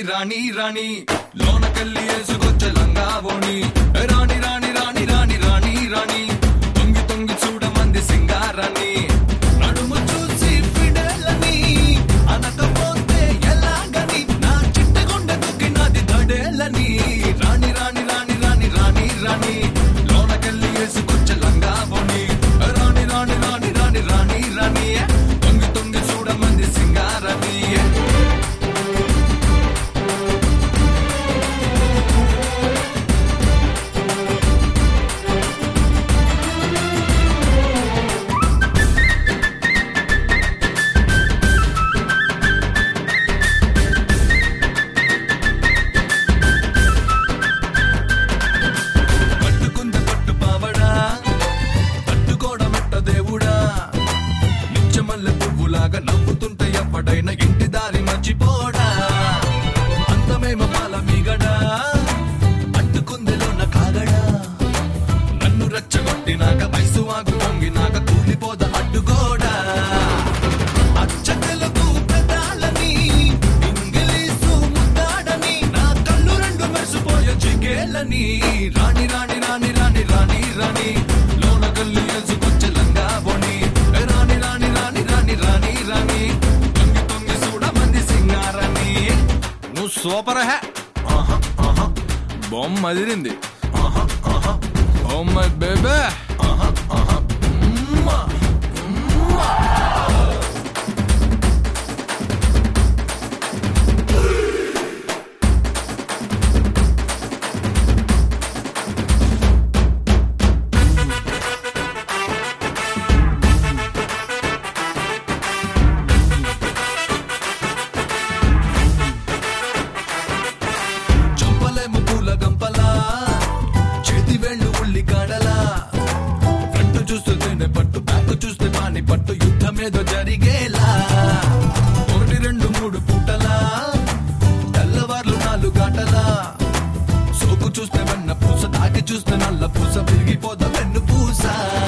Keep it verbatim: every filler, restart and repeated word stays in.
రాణి రాణి లోనకెళ్ళి వేసుకొచ్చే లంగావోని రాణి రాణి రాణి రాణి రాణి రాణి తొంగి తొంగి చూడమంది సింగారాన్ని నడుము చూసి ఫిడేలని అనకపోతే ఎలాగని నా చిట్టగుండె దుక్కినది దడేలని రాణి రాణి రాణి రాణి రాణి రాణి లోనకెళ్ళి వేసుకొచ్చే లంగావోని రాణి రాణి రాణి రాణి రాణి రాణి తొంగి తొంగి చూడమంది సింగారాన్ని నవ్వుతుంటే ఎప్పడైనా ఇంటి దారి మర్చిపోడా అంతమేమో పాల మీగడా అట్టుకుందిలోన కాగడా నన్ను రెచ్చగొట్టినాక వయసు వాగు పొంగినాక కూలిపోద అడ్డుకోడా అచ్చ తెలుగు పెదాలని ఇంగ్లీషు ముద్దాడని నా కళ్ళు రెండు మెరిసిపోయే చికేళ్ళని రాణి రాణి రాణి రాణి రాణి రాణి లోన కళ్ళు వేసుకొచ్చే లంగా బోని రాణి రాణి రాణి రాణి రాణి రాణి తొంగి తొంగి చూడమంది సింగారాన్ని నువ్వు సూపర్ హే బొమ్మ అదిరింది ఓ మై బేబే గంపలా చేతి వేళ్ళు ఉల్లి కాడలా ఫ్రంట్ చూస్తే తేనె పట్టు బ్యాక్ చూస్తే పాని పట్టు యుద్ధమేదో జరిగేలా ఒకటి రెండు మూడు పూటలా తెల్లవార్లు నాలుగు గంటలా సోకు చూస్తే వెన్న పూస తాకి చూస్తే నల్ల పూస విరిగిపోద వెన్ను పూస